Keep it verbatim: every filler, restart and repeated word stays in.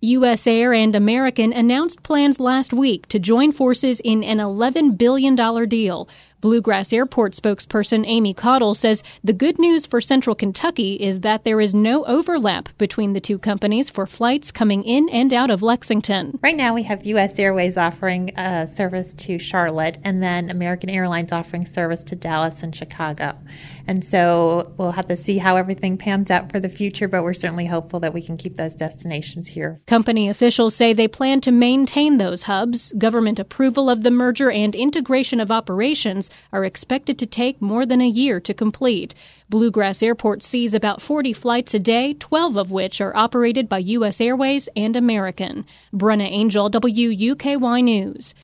U S Air and American announced plans last week to join forces in an eleven billion dollars deal. Bluegrass Airport spokesperson Amy Cottle says the good news for Central Kentucky is that there is no overlap between the two companies for flights coming in and out of Lexington. Right now we have U S Airways offering uh, service to Charlotte, and then American Airlines offering service to Dallas and Chicago. And so we'll have to see how everything pans out for the future, but we're certainly hopeful that we can keep those destinations here. Company officials say they plan to maintain those hubs. Government approval of the merger and integration of operations are expected to take more than a year to complete. Bluegrass Airport sees about forty flights a day, twelve of which are operated by U S Airways and American. Brenna Angel, W U K Y News.